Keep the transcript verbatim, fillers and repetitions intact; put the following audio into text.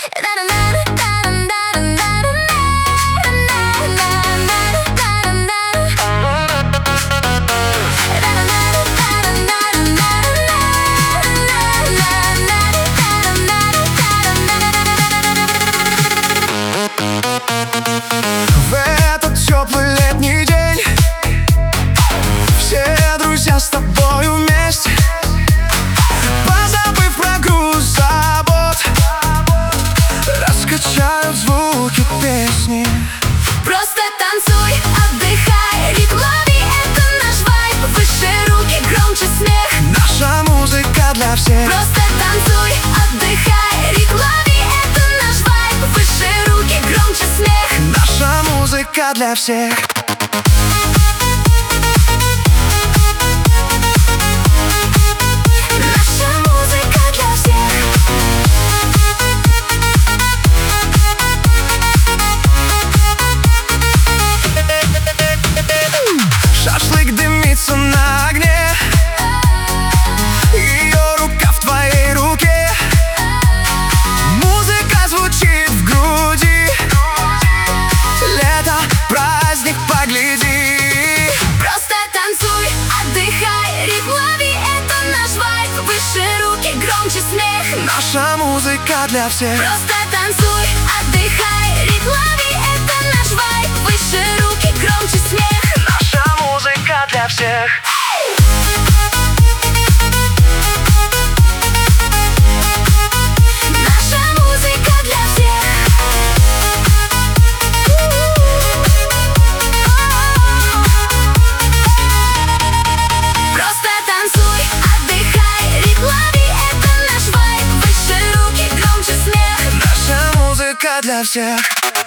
В этот теплый летний день все друзья с тобою вместе, позабыв про груз забот, раскачают звуки песни. Просто танцуй, отдыхай, ритм лови, это наш вайб. Выше руки, громче смех. Наша музыка для всех. Просто танцуй, отдыхай, ритм лови, это наш вайб. Выше руки, громче смех. Наша музыка для всех. Шашлык дымится на огне, ее рука в твоей руке, музыка звучит в груди. Лето, праздник, погляди. Просто танцуй, отдыхай, ритм лови, это наш вайб. Выше руки, громче смех. Наша музыка для всех. Просто танцуй, отдыхай, ритм лови, это наш вайб. Выше руки, громче смех. Наша музыка для всех. Наша музыка для всех. Просто танцуй, отдыхай, ритм лови, это наш вайб. Выше руки, громче смех. Наша музыка для всех.